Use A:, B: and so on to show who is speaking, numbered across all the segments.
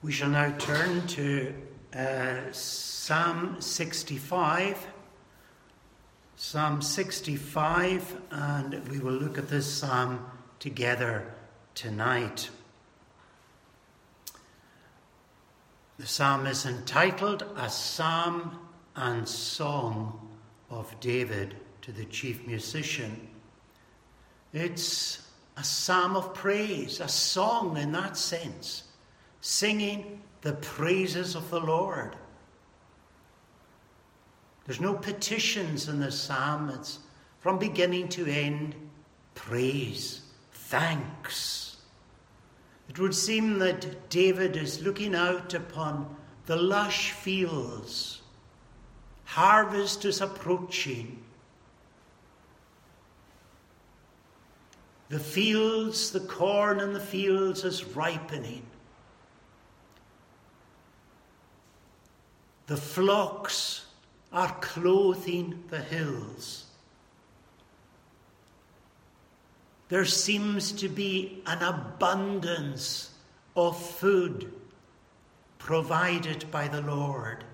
A: We shall now turn to Psalm 65. Psalm 65, and we will look at this psalm together tonight. The psalm is entitled A Psalm and Song of David to the chief musician. It's a psalm of praise, a song in that sense, singing the praises of the Lord. There's no petitions in the psalm. It's from beginning to end, praise, thanks. It would seem that David is looking out upon the lush fields. Harvest is approaching. The fields, the corn in the fields is ripening. The flocks are clothing the hills. There seems to be an abundance of food provided by the Lord.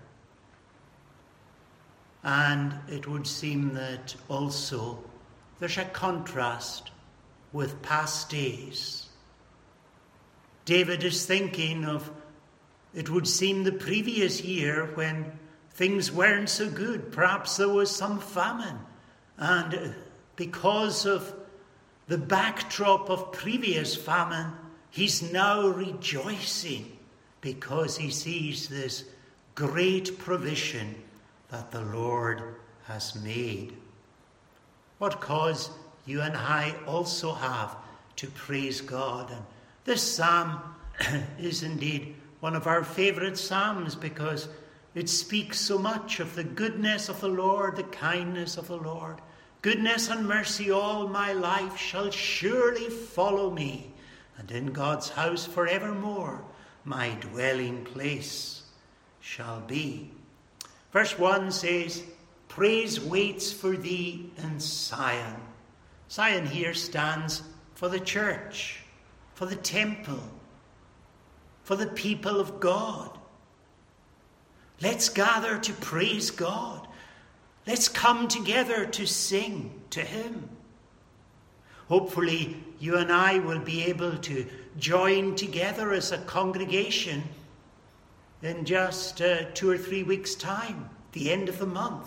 A: And it would seem that also there's a contrast with past days. David is thinking of, it would seem, the previous year when things weren't so good. Perhaps there was some famine. And because of the backdrop of previous famine, he's now rejoicing because he sees this great provision that the Lord has made. What cause you and I also have to praise God. And this psalm is indeed one of our favourite psalms because it speaks so much of the goodness of the Lord, the kindness of the Lord. Goodness and mercy all my life shall surely follow me, and in God's house forevermore my dwelling place shall be. Verse 1 says, praise waits for thee in Zion. Zion here stands for the church, for the temple, for the people of God. Let's gather to praise God. Let's come together to sing to him. Hopefully you and I will be able to join together as a congregation in just 2 or 3 weeks' time, the end of the month.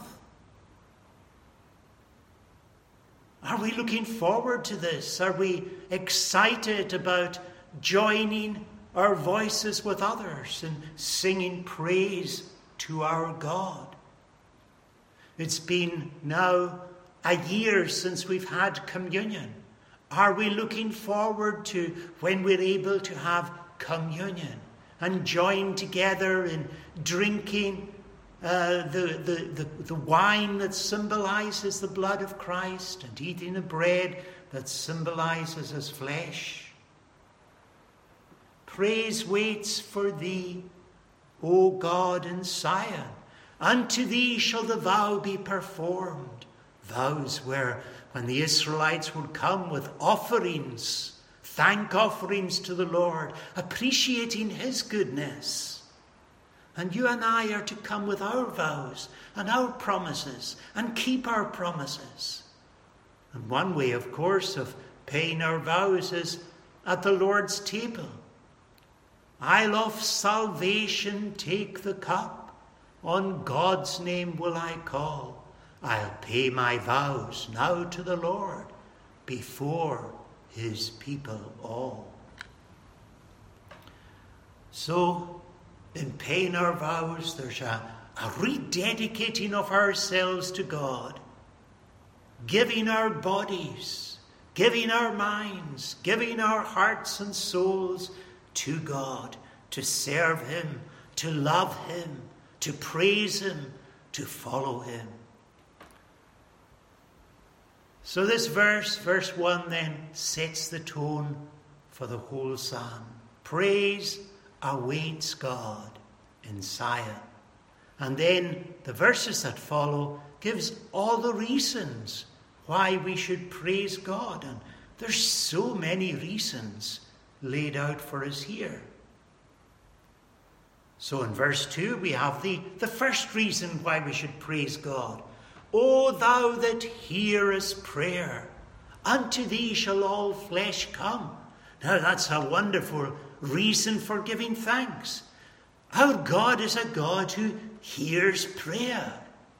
A: Are we looking forward to this? Are we excited about joining our voices with others and singing praise to our God? It's been now a year since we've had communion. Are we looking forward to when we're able to have communion and join together in drinking the wine that symbolizes the blood of Christ and eating the bread that symbolizes his flesh? Praise waits for thee, O God, in Zion. Unto thee shall the vow be performed. Vows were when the Israelites would come with offerings, thank offerings to the Lord, appreciating his goodness. And you and I are to come with our vows and our promises and keep our promises. And one way, of course, of paying our vows is at the Lord's table. I'll of salvation take the cup. On God's name will I call. I'll pay my vows now to the Lord before his people all. So, in paying our vows, there's a rededicating of ourselves to God, giving our bodies, giving our minds, giving our hearts and souls to God, to serve him, to love him, to praise him, to follow him. So this verse 1 then, sets the tone for the whole psalm. Praise awaits God in Zion. And then the verses that follow gives all the reasons why we should praise God. And there's so many reasons laid out for us here. So in verse 2 we have the first reason why we should praise God. O thou that hearest prayer, unto thee shall all flesh come. Now that's a wonderful reason for giving thanks. Our God is a God who hears prayer.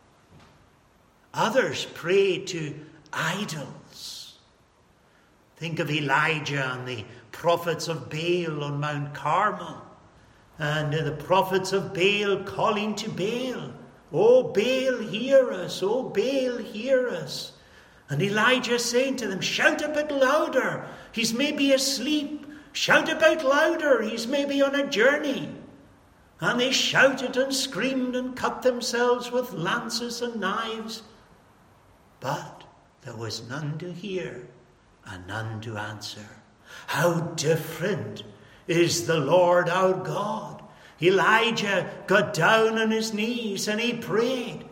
A: Others pray to idols. Think of Elijah and the prophets of Baal on Mount Carmel. And the prophets of Baal calling to Baal, "O Baal, hear us, O Baal, hear us." And Elijah saying to them, "Shout a bit louder, he's maybe asleep. Shout a bit louder, he's maybe on a journey." And they shouted and screamed and cut themselves with lances and knives. But there was none to hear and none to answer. How different is the Lord our God. Elijah got down on his knees and he prayed.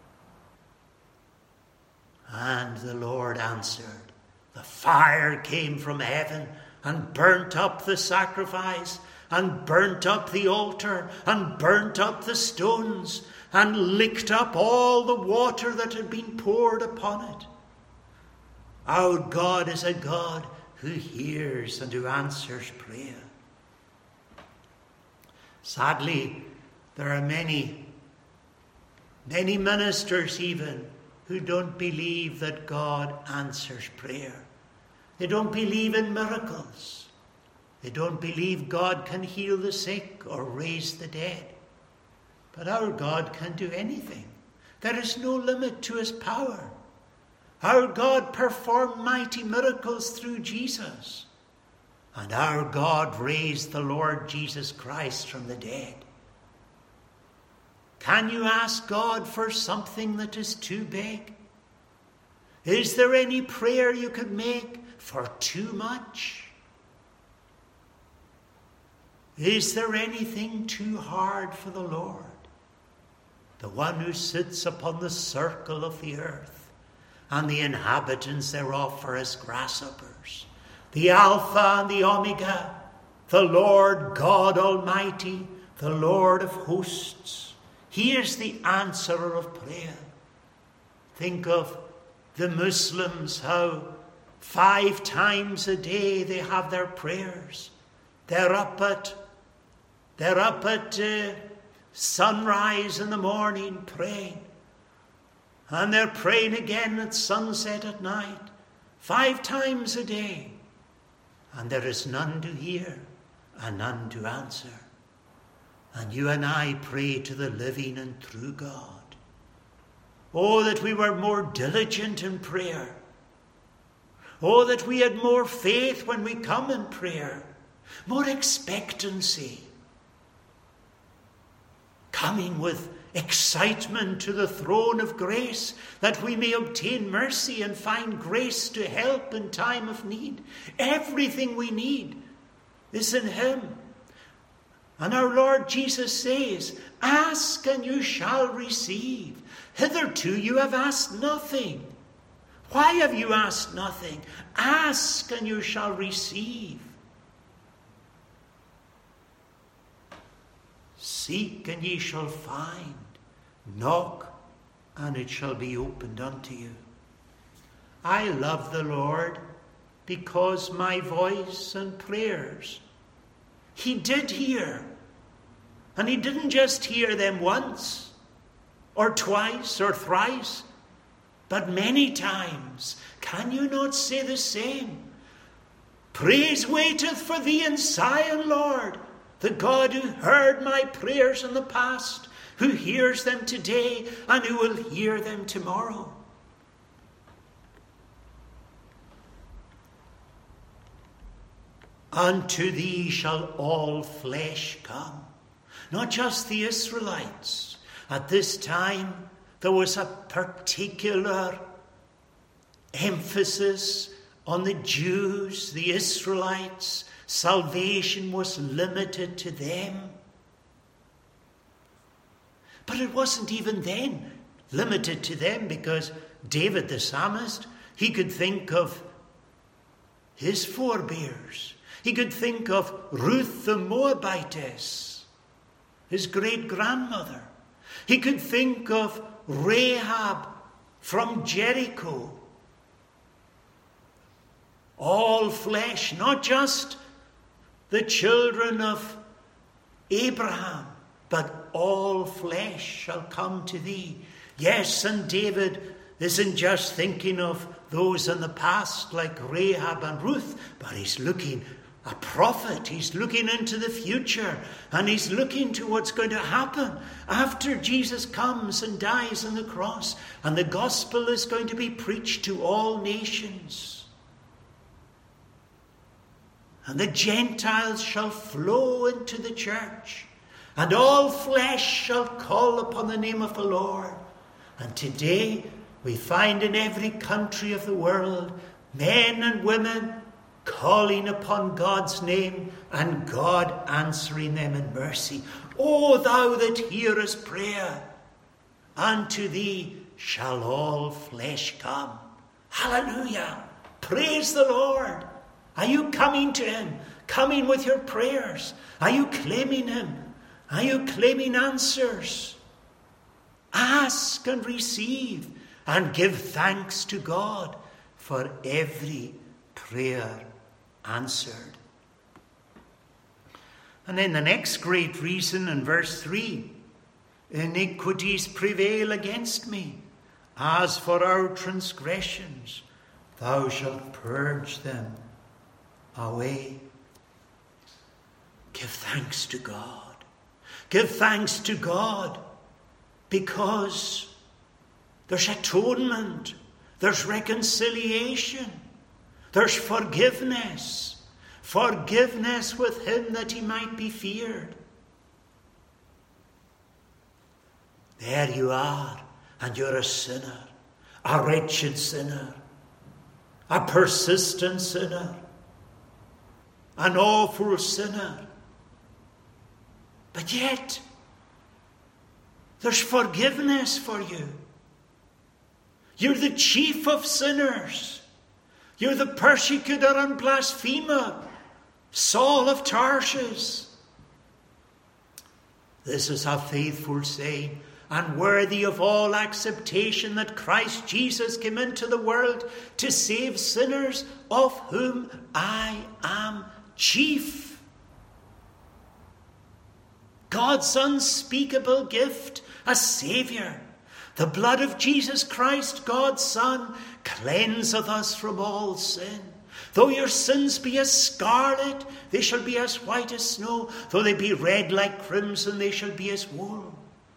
A: And the Lord answered. The fire came from heaven and burnt up the sacrifice and burnt up the altar and burnt up the stones and licked up all the water that had been poured upon it. Our God is a God who hears and who answers prayer. Sadly, there are many ministers even who don't believe that God answers prayer. They don't believe in miracles. They don't believe God can heal the sick or raise the dead. But our God can do anything. There is no limit to his power. Our God performed mighty miracles through Jesus. And our God raised the Lord Jesus Christ from the dead. Can you ask God for something that is too big? Is there any prayer you could make for too much? Is there anything too hard for the Lord? The one who sits upon the circle of the earth, and the inhabitants thereof are as grasshoppers. The Alpha and the Omega, the Lord God Almighty, the Lord of hosts. He is the answerer of prayer. Think of the Muslims, how 5 times a day they have their prayers. They're up at sunrise in the morning praying. And they're praying again at sunset at night. 5 times a day. And there is none to hear and none to answer. And you and I pray to the living and true God. Oh, that we were more diligent in prayer. Oh, that we had more faith when we come in prayer. More expectancy. Coming with excitement to the throne of grace, that we may obtain mercy and find grace to help in time of need. Everything we need is in him. And our Lord Jesus says, "Ask and you shall receive. Hitherto you have asked nothing." Why have you asked nothing? Ask and you shall receive. Seek and ye shall find. Knock and it shall be opened unto you. I love the Lord because my voice and prayers he did hear. And he didn't just hear them once or twice or thrice, but many times. Can you not say the same? Praise waiteth for thee in Zion, Lord, the God who heard my prayers in the past, who hears them today, and who will hear them tomorrow. Unto thee shall all flesh come. Not just the Israelites. At this time, there was a particular emphasis on the Jews, the Israelites. Salvation was limited to them. But it wasn't even then limited to them, because David the psalmist, he could think of his forebears. He could think of Ruth the Moabitess. his great-grandmother. He could think of Rahab from Jericho. All flesh, not just the children of Abraham, but all flesh shall come to thee. Yes, and David isn't just thinking of those in the past like Rahab and Ruth, but he's looking a prophet. He's looking into the future, and he's looking to what's going to happen after Jesus comes and dies on the cross, and the gospel is going to be preached to all nations. And the Gentiles shall flow into the church, and all flesh shall call upon the name of the Lord. And today we find in every country of the world men and women calling upon God's name, and God answering them in mercy. O thou that hearest prayer, unto thee shall all flesh come. Hallelujah! Praise the Lord! Are you coming to him? Coming with your prayers? Are you claiming him? Are you claiming answers? Ask and receive, and give thanks to God for every prayer answered. And then the next great reason in verse 3, iniquities prevail against me. As for our transgressions, thou shalt purge them away. Give thanks to God. Give thanks to God, because there's atonement, there's reconciliation, there's forgiveness. Forgiveness with him that he might be feared. There you are, and you're a sinner, a wretched sinner, a persistent sinner, an awful sinner. But yet, there's forgiveness for you. You're the chief of sinners. You're the persecutor and blasphemer, Saul of Tarshish. This is a faithful saying and worthy of all acceptation, that Christ Jesus came into the world to save sinners, of whom I am chief. God's unspeakable gift, a Saviour. The blood of Jesus Christ, God's Son, cleanseth us from all sin. Though your sins be as scarlet, they shall be as white as snow. Though they be red like crimson, they shall be as wool.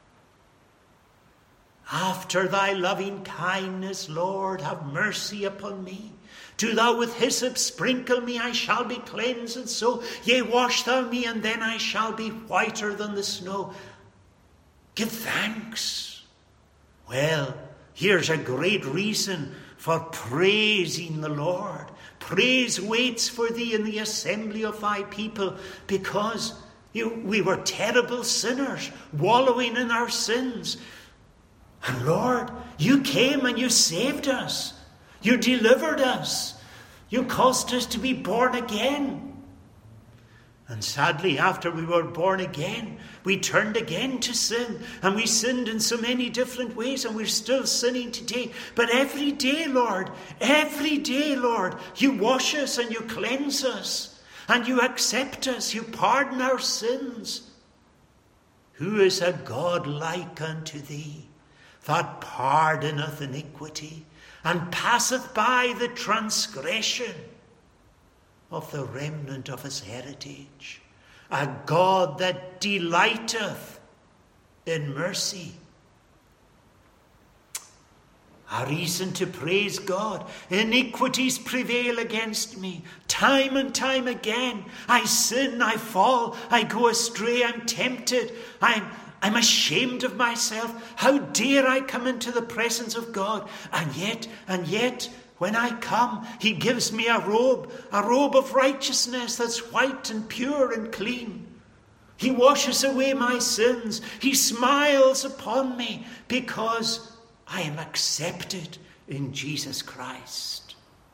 A: After thy loving kindness, Lord, have mercy upon me. Do thou with hyssop sprinkle me, I shall be cleansed, and so, yea, wash thou me, and then I shall be whiter than the snow. Give thanks. Well, here's a great reason for praising the Lord. Praise waits for thee in the assembly of thy people, because we were terrible sinners, wallowing in our sins. And Lord, you came and you saved us. You delivered us. You caused us to be born again. And sadly, after we were born again, we turned again to sin. And we sinned in so many different ways, and we're still sinning today. But every day, Lord, you wash us and you cleanse us. And you accept us. You pardon our sins. Who is a God like unto thee, that pardoneth iniquity, and passeth by the transgression of the remnant of his heritage? A God that delighteth in mercy. A reason to praise God. Iniquities prevail against me. Time and time again, I sin, I fall, I go astray, I'm tempted, I'm ashamed of myself. How dare I come into the presence of God? And yet, when I come, he gives me a robe of righteousness that's white and pure and clean. He washes away my sins. He smiles upon me because I am accepted in Jesus Christ.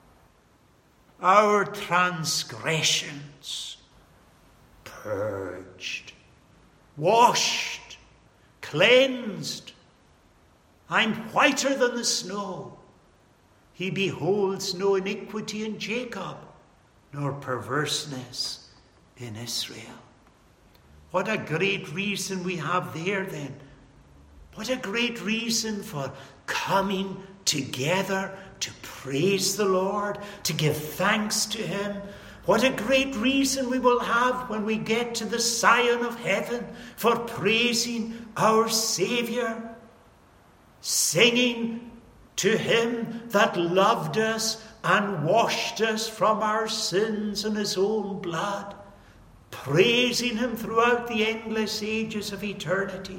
A: Our transgressions purged washed, cleansed. I'm whiter than the snow. He beholds no iniquity in Jacob, nor perverseness in Israel. What a great reason we have there then. What a great reason for coming together to praise the Lord, to give thanks to him. What a great reason we will have when we get to the Zion of heaven for praising our Saviour, singing to him that loved us and washed us from our sins in his own blood, praising him throughout the endless ages of eternity.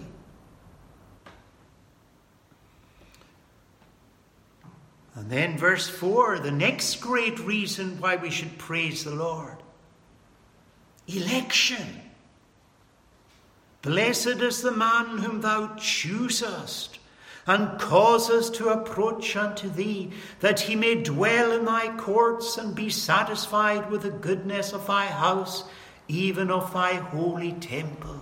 A: And then verse 4, the next great reason why we should praise the Lord. Election. Blessed is the man whom thou choosest, and causest to approach unto thee, that he may dwell in thy courts, and be satisfied with the goodness of thy house, even of thy holy temple.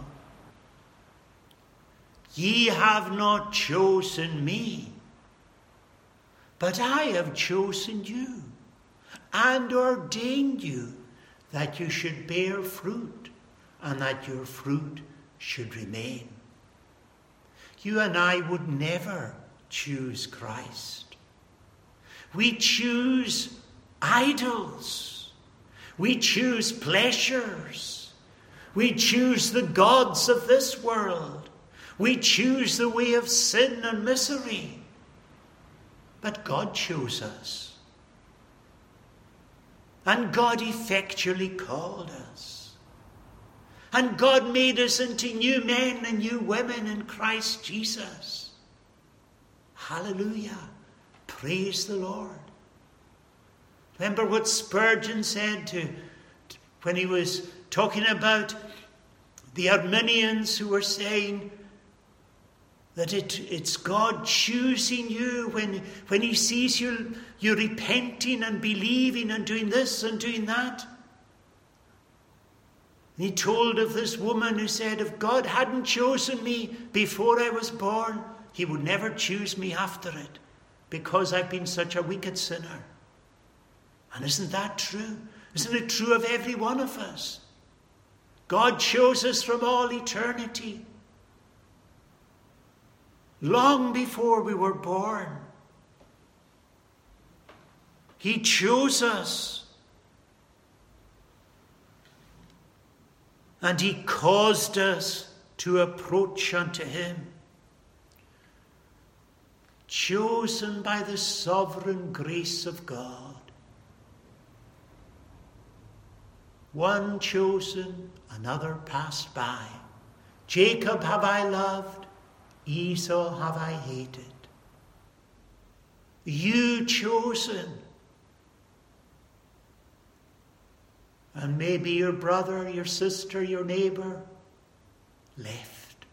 A: Ye have not chosen me, but I have chosen you, and ordained you, that you should bear fruit, and that your fruit should remain. You and I would never choose Christ. We choose idols. We choose pleasures. We choose the gods of this world. We choose the way of sin and misery. But God chose us. And God effectually called us. And God made us into new men and new women in Christ Jesus. Hallelujah. Praise the Lord. Remember what Spurgeon said when he was talking about the Arminians who were saying that it's God choosing you when he sees you repenting and believing and doing this and doing that. And he told of this woman who said, if God hadn't chosen me before I was born, he would never choose me after it, because I've been such a wicked sinner. And isn't that true? Isn't it true of every one of us? God chose us from all eternity, long before we were born. He chose us. And he caused us to approach unto him. Chosen by the sovereign grace of God. One chosen, another passed by. Jacob have I loved, Esau have I hated. You chosen. And maybe your brother, your sister, your neighbor left.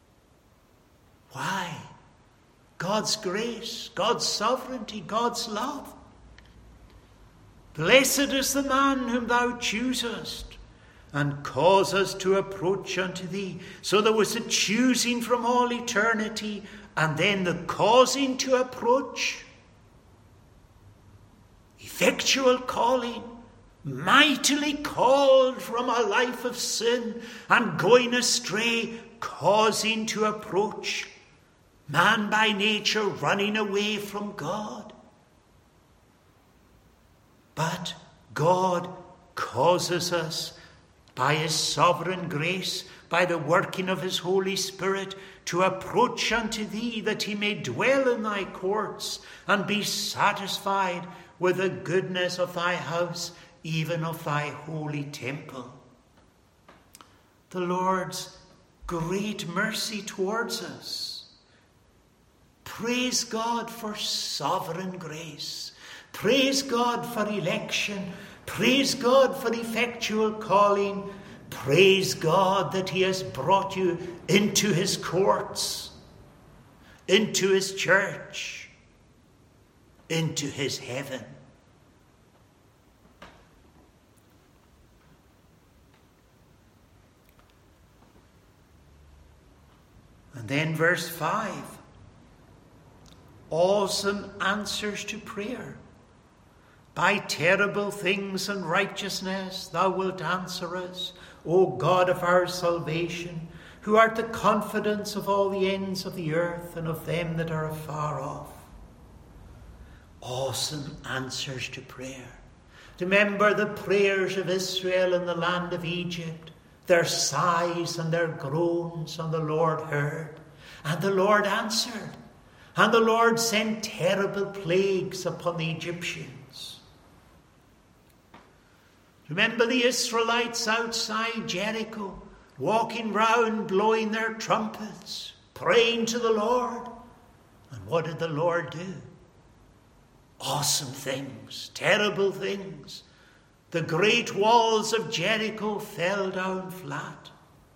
A: Why? God's grace, God's sovereignty, God's love. Blessed is the man whom thou choosest, and causest to approach unto thee. So there was a choosing from all eternity, and then the causing to approach. Effectual calling. Mightily called from a life of sin and going astray, causing to approach. Man by nature running away from God. But God causes us by his sovereign grace, by the working of his Holy Spirit, to approach unto thee, that he may dwell in thy courts and be satisfied with the goodness of thy house, even of thy holy temple. The Lord's great mercy towards us. Praise God for sovereign grace. Praise God for election. Praise God for effectual calling. Praise God that he has brought you into his courts, into his church, into his heaven. And then verse 5. Awesome answers to prayer. By terrible things and righteousness thou wilt answer us, O God of our salvation, who art the confidence of all the ends of the earth and of them that are afar off. Awesome answers to prayer. Remember the prayers of Israel in the land of Egypt, their sighs and their groans, and the Lord heard, and the Lord answered, and the Lord sent terrible plagues upon the Egyptians. Remember the Israelites outside Jericho, walking round, blowing their trumpets, praying to the Lord. And what did the Lord do? Awesome things, terrible things. The great walls of Jericho fell down flat.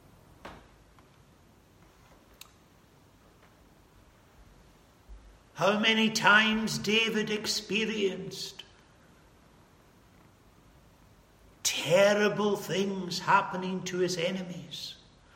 A: How many times David experienced terrible things happening to his enemies.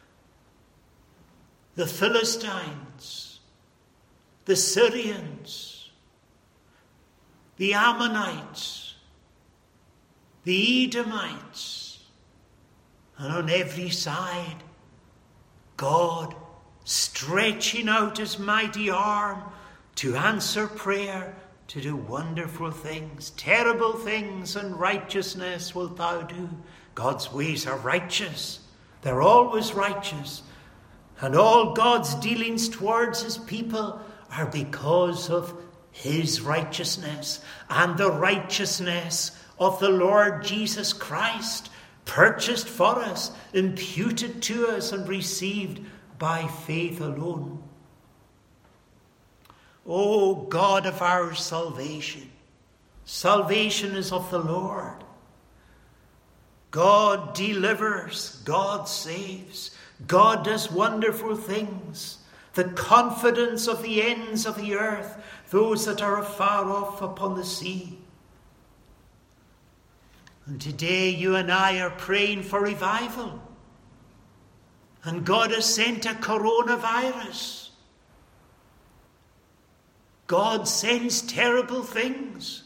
A: The Philistines, the Syrians, the Ammonites, the Edomites, and on every side, God stretching out his mighty arm to answer prayer, to do wonderful things. Terrible things and righteousness wilt thou do. God's ways are righteous. They're always righteous. And all God's dealings towards his people are because of his righteousness and the righteousness of the Lord Jesus Christ, purchased for us, imputed to us, and received by faith alone. O God of our salvation, salvation is of the Lord. God delivers, God saves, God does wonderful things. The confidence of the ends of the earth, those that are afar off upon the sea. And today you and I are praying for revival. And God has sent a coronavirus. God sends terrible things.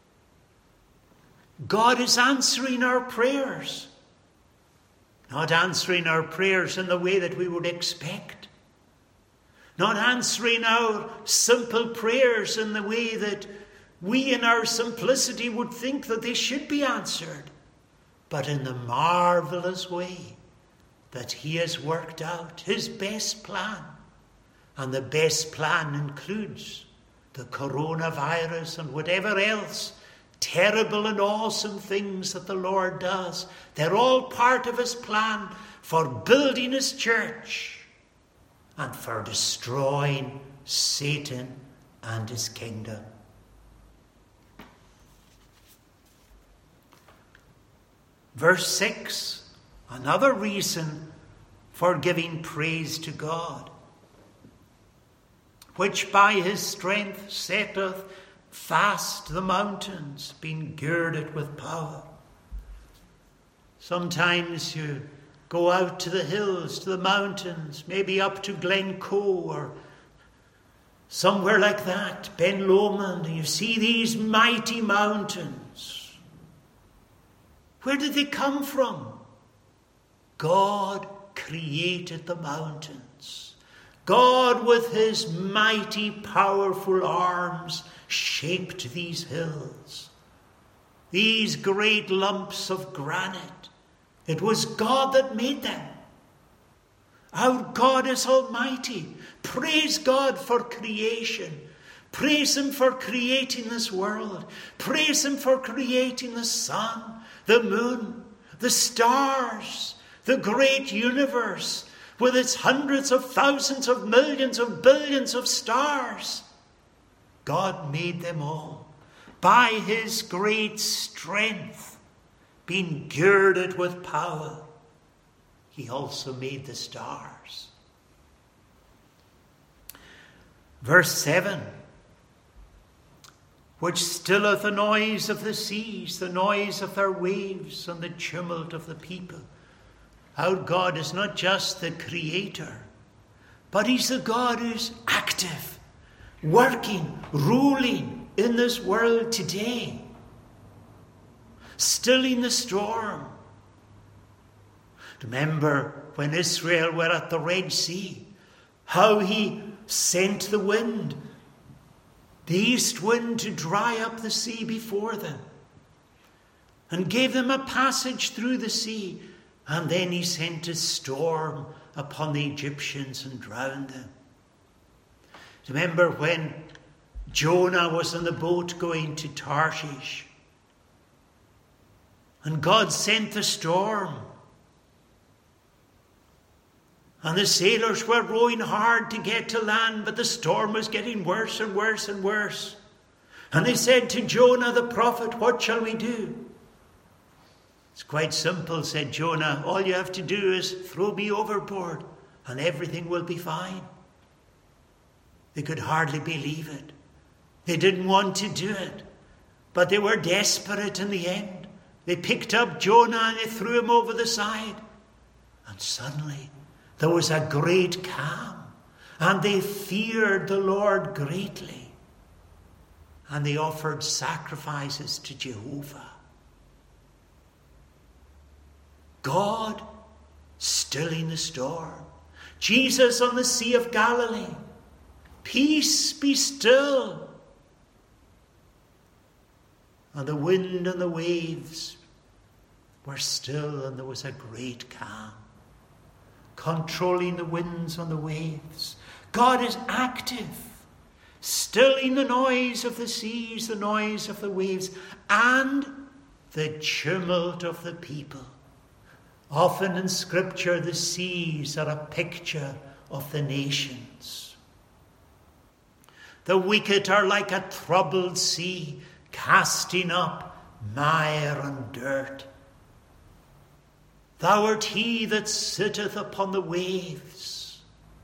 A: God is answering our prayers. Not answering our prayers in the way that we would expect. Not answering our simple prayers in the way that we in our simplicity would think that they should be answered. But in the marvelous way that he has worked out his best plan. And the best plan includes the coronavirus and whatever else terrible and awesome things that the Lord does. They're all part of his plan for building his church and for destroying Satan and his kingdom. Verse 6, another reason for giving praise to God. Which by his strength setteth fast the mountains, being girded with power. Sometimes you go out to the hills, to the mountains, maybe up to Glencoe or somewhere like that, Ben Lomond, and you see these mighty mountains. Where did they come from? God created the mountains. God with his mighty, powerful arms shaped these hills, these great lumps of granite. It was God that made them. Our God is almighty. Praise God for creation. Praise him for creating this world. Praise him for creating the sun, the moon, the stars, the great universe, with its hundreds of thousands of millions of billions of stars. God made them all by his great strength, being girded with power. He also made the stars. Verse 7, which stilleth the noise of the seas, the noise of their waves, and the tumult of the people. Our God is not just the creator, But he's the God who's active, working, ruling in this world today, stilling the storm. Remember when Israel were at the Red Sea, how he sent the wind, the east wind, to dry up the sea before them and gave them a passage through the sea. And then he sent a storm upon the Egyptians and drowned them. Remember when Jonah was on the boat going to Tarshish and God sent the storm. And the sailors were rowing hard to get to land, but the storm was getting worse and worse and worse. And they said to Jonah the prophet, "What shall we do?" "It's quite simple," said Jonah. "All you have to do is throw me overboard and everything will be fine." They could hardly believe it. They didn't want to do it, but they were desperate in the end. They picked up Jonah and they threw him over the side. And suddenly there was a great calm, and they feared the Lord greatly. And they offered sacrifices to Jehovah. God stilling the storm. Jesus on the Sea of Galilee. Peace, be still. And the wind and the waves were still, and there was a great calm, controlling the winds and the waves. God is active, stilling the noise of the seas, the noise of the waves, and the tumult of the people. Often in Scripture, the seas are a picture of the nations. The wicked are like a troubled sea, casting up mire and dirt. Thou art he that sitteth upon the waves.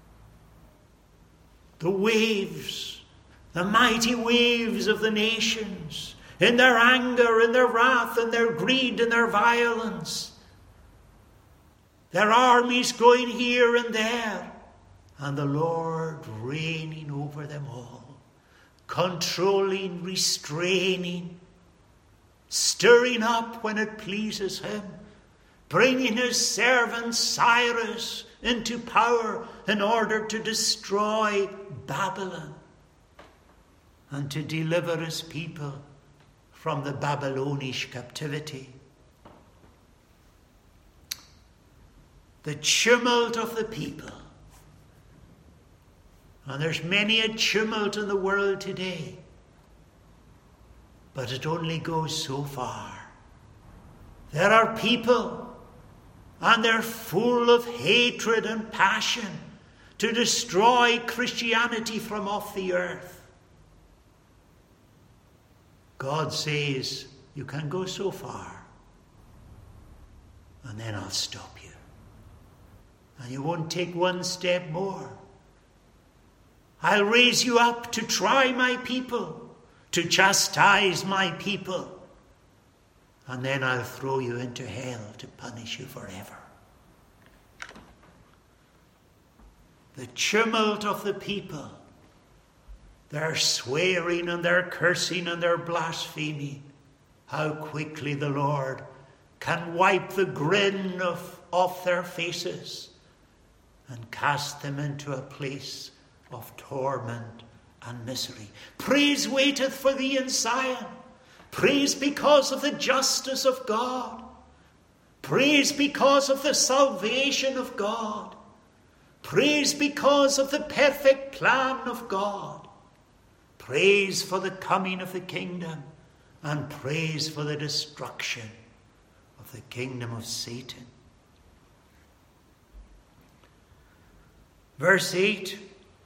A: The waves, the mighty waves of the nations, in their anger, in their wrath, in their greed, in their violence. Their armies going here and there, and the Lord reigning over them all, controlling, restraining, stirring up when it pleases him, bringing his servant Cyrus into power in order to destroy Babylon and to deliver his people from the Babylonish captivity. The tumult of the people. And there's many a tumult in the world today, but it only goes so far. There are people, and they're full of hatred and passion to destroy Christianity from off the earth. God says, you can go so far, and then I'll stop you. And you won't take one step more. I'll raise you up to try my people, to chastise my people, and then I'll throw you into hell to punish you forever. The tumult of the people, their swearing and their cursing and their blasphemy, how quickly the Lord can wipe the grin off their faces and cast them into a place of torment and misery. Praise waiteth for thee in Zion. Praise because of the justice of God. Praise because of the salvation of God. Praise because of the perfect plan of God. Praise for the coming of the kingdom, and praise for the destruction of the kingdom of Satan. Verse 8,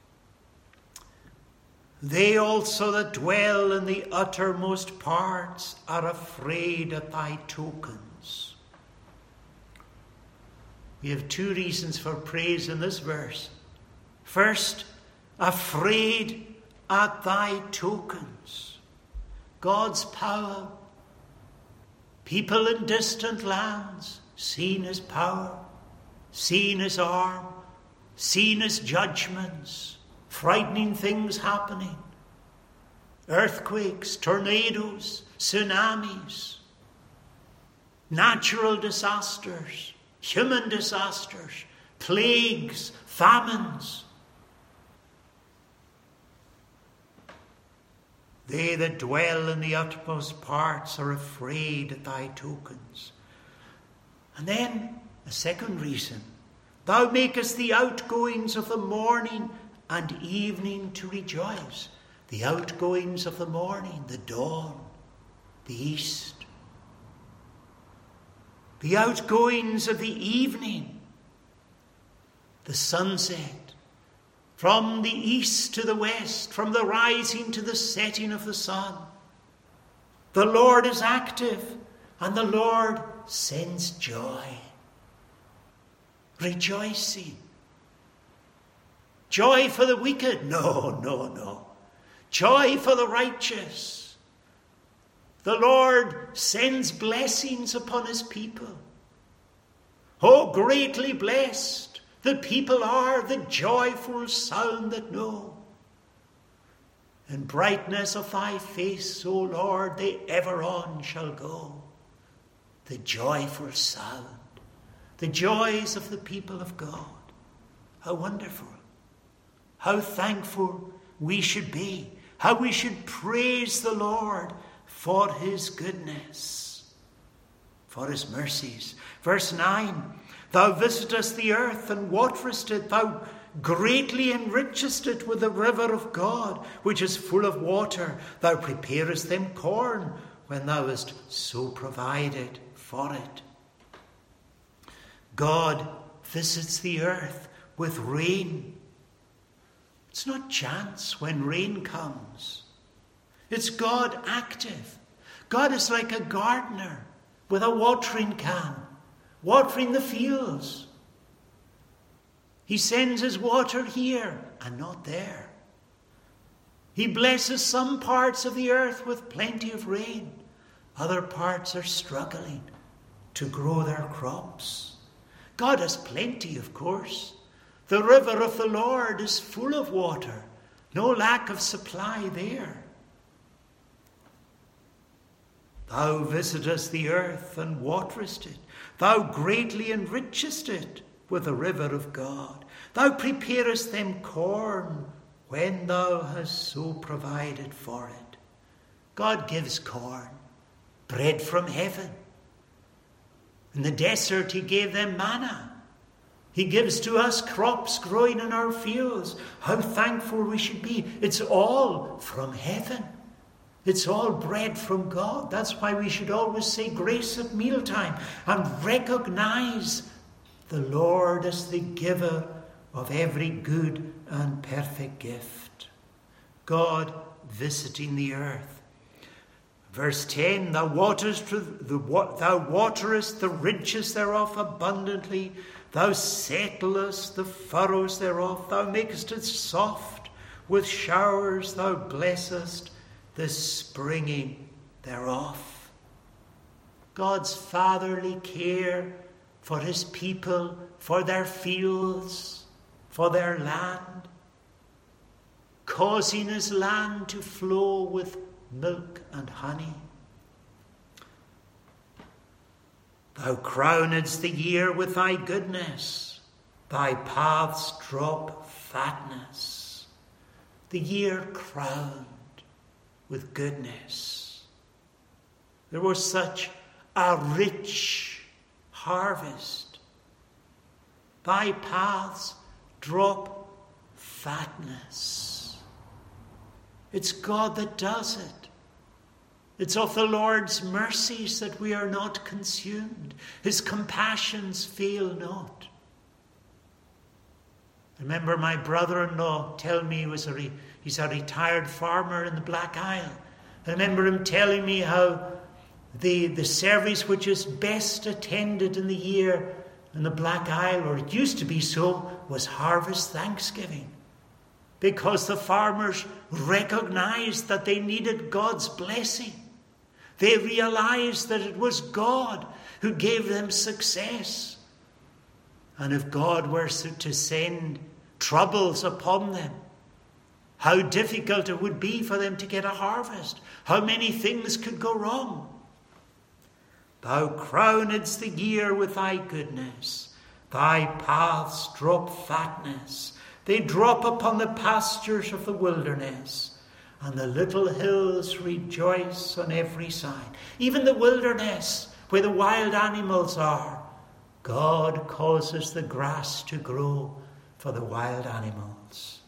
A: they also that dwell in the uttermost parts are afraid at thy tokens. We have two reasons for praise in this verse. First, afraid at thy tokens. God's power. People in distant lands, seeing his power, seeing his arm, seen as judgments, frightening things happening, earthquakes, tornadoes, tsunamis, natural disasters, human disasters, plagues, famines. They that dwell in the utmost parts are afraid at thy tokens. And then a second reason. Thou makest the outgoings of the morning and evening to rejoice. The outgoings of the morning, the dawn, the east. The outgoings of the evening, the sunset. From the east to the west, from the rising to the setting of the sun. The Lord is active, and the Lord sends joy. Rejoicing. Joy for the wicked? No. Joy for the righteous. The Lord sends blessings upon his people. Oh, greatly blessed the people are, the joyful sound that know. In brightness of thy face, O Lord, they ever on shall go. The joyful sound, the joys of the people of God. How wonderful, how thankful we should be, how we should praise the Lord for his goodness, for his mercies. Verse 9, thou visitest the earth and waterest it. Thou greatly enrichest it with the river of God, which is full of water. Thou preparest them corn when thou hast so provided for it. God visits the earth with rain. It's not chance when rain comes. It's God active. God is like a gardener with a watering can, watering the fields. He sends his water here and not there. He blesses some parts of the earth with plenty of rain. Other parts are struggling to grow their crops. God has plenty, of course. The river of the Lord is full of water. No lack of supply there. Thou visitest the earth and waterest it. Thou greatly enrichest it with the river of God. Thou preparest them corn when thou hast so provided for it. God gives corn, bread from heaven. In the desert he gave them manna. He gives to us crops growing in our fields. How thankful we should be. It's all from heaven. It's all bread from God. That's why we should always say grace at mealtime and recognize the Lord as the giver of every good and perfect gift. God visiting the earth. Verse 10, thou waterest the ridges thereof abundantly. Thou settlest the furrows thereof. Thou makest it soft with showers. Thou blessest the springing thereof. God's fatherly care for his people, for their fields, for their land, causing his land to flow with milk and honey. Thou crownedst the year with thy goodness. Thy paths drop fatness. The year crowned with goodness. There was such a rich harvest. Thy paths drop fatness. It's God that does it. It's of the Lord's mercies that we are not consumed. His compassions fail not. I remember my brother-in-law telling me he's a retired farmer in the Black Isle. I remember him telling me how the service which is best attended in the year in the Black Isle, or it used to be so, was Harvest Thanksgiving. Because the farmers recognized that they needed God's blessing. They realized that it was God who gave them success. And if God were to send troubles upon them. How difficult it would be for them to get a harvest. How many things could go wrong. Thou crownedst the year with thy goodness. Thy paths drop fatness. They drop upon the pastures of the wilderness. And the little hills rejoice on every side. Even the wilderness, where the wild animals are, God causes the grass to grow for the wild animals.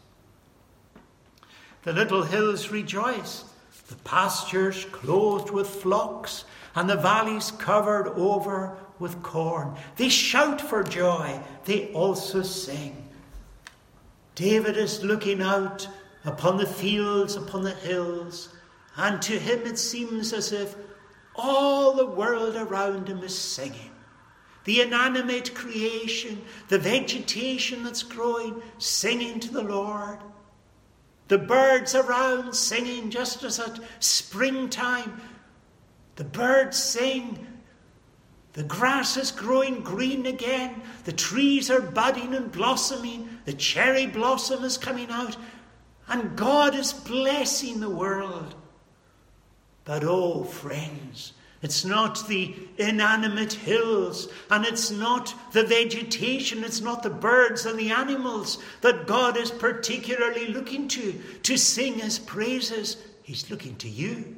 A: The little hills rejoice, the pastures clothed with flocks, and the valleys covered over with corn. They shout for joy, they also sing. David is looking out upon the fields, upon the hills, and to him it seems as if all the world around him is singing. The inanimate creation, the vegetation that's growing, singing to the Lord. The birds around singing, just as at springtime. The birds sing. The grass is growing green again. The trees are budding and blossoming. The cherry blossom is coming out. And God is blessing the world. But oh, friends, it's not the inanimate hills, and it's not the vegetation, it's not the birds and the animals that God is particularly looking to sing his praises. He's looking to you.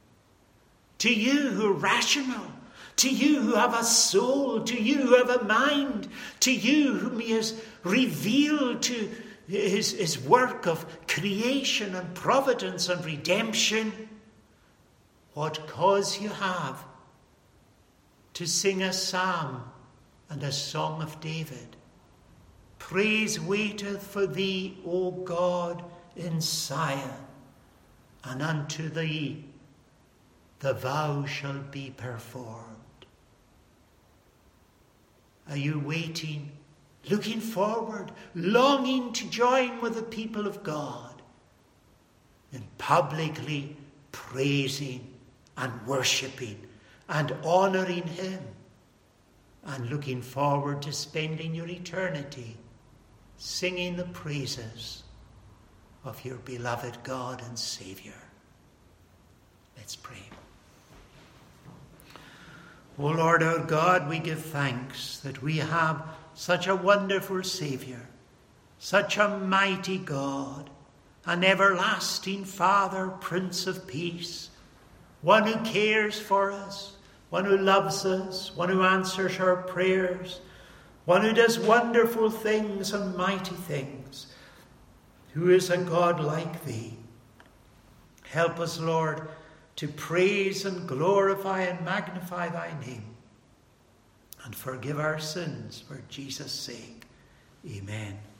A: To you who are rational, to you who have a soul, to you who have a mind, to you whom he has revealed to his work of creation and providence and redemption. What cause you have to sing a psalm and a song of David. Praise waiteth for thee, O God, in Zion, and unto thee the vow shall be performed. Are you waiting, looking forward, longing to join with the people of God in publicly praising and worshipping and honouring him, and looking forward to spending your eternity singing the praises of your beloved God and Saviour? Let's pray. O Lord our God, we give thanks that we have such a wonderful Saviour, such a mighty God, an everlasting Father, Prince of Peace, one who cares for us, one who loves us, one who answers our prayers, one who does wonderful things and mighty things, who is a God like thee. Help us, Lord, to praise and glorify and magnify thy name, and forgive our sins for Jesus' sake. Amen.